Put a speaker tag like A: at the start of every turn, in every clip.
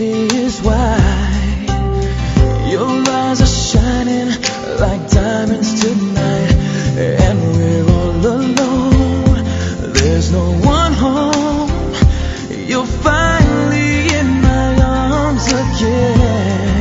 A: is white. Your eyes are shining like diamonds tonight, and we're all alone. There's no one home. You're finally in my arms again.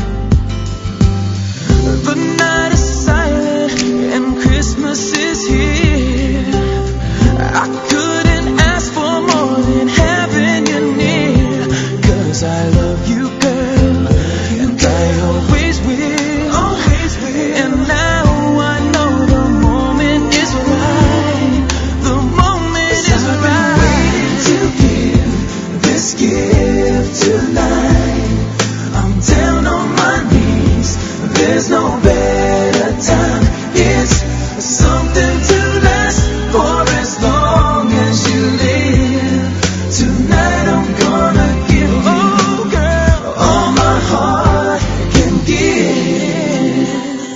A: The night is silent and Christmas is here. I couldn't ask for more than having you near, 'cause I love you, girl, and I always will. And now I know the moment is right. The moment is right. Waiting to give this gift tonight. I'm down on my knees. There's no better time. It's something to last for as long as you live. Tonight I'm gonna give you, oh girl, all my heart can give.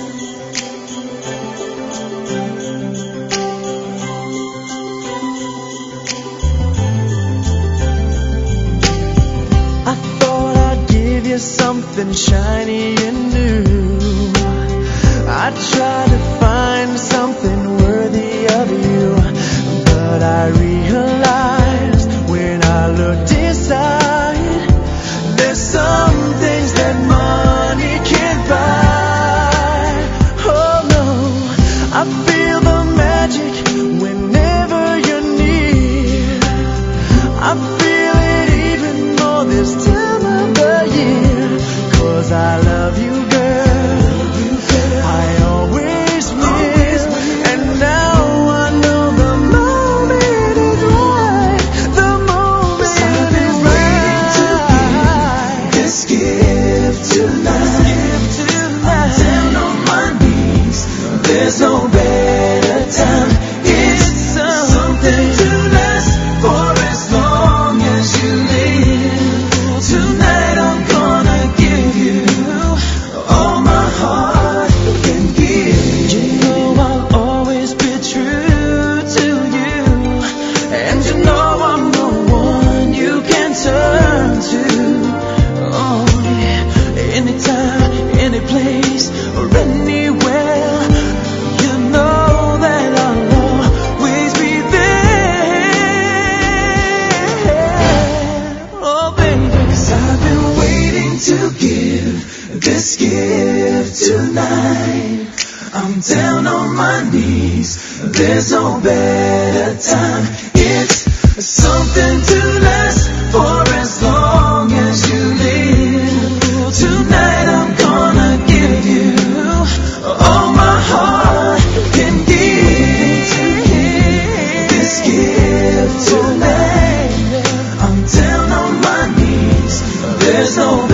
A: I thought I'd give you something shiny and new. I tried to find something worthy of you, but I realized when I looked inside, there's some things that money can't buy. Oh no, I feel the magic whenever you're near. I feel it even more this time of the year, 'cause I love you, girl. I always will. And now I know the moment is right. The moment is right. This gift tonight. I'm down on my knees. There's no better time. It's something to last for as long as you live. Tonight I'm gonna give you all my heart can give. You know I'll always be true to you, and you know I'm the one you can turn to. Oh yeah, anytime, any place, or anywhere. You know that I'll always be there. Oh baby, 'cause I've been waiting to give this gift tonight. I'm down on my knees. There's no better time. It's something to last for as long as you live. Tonight I'm gonna give you all my heart can give. This gift tonight. I'm down on my knees. There's no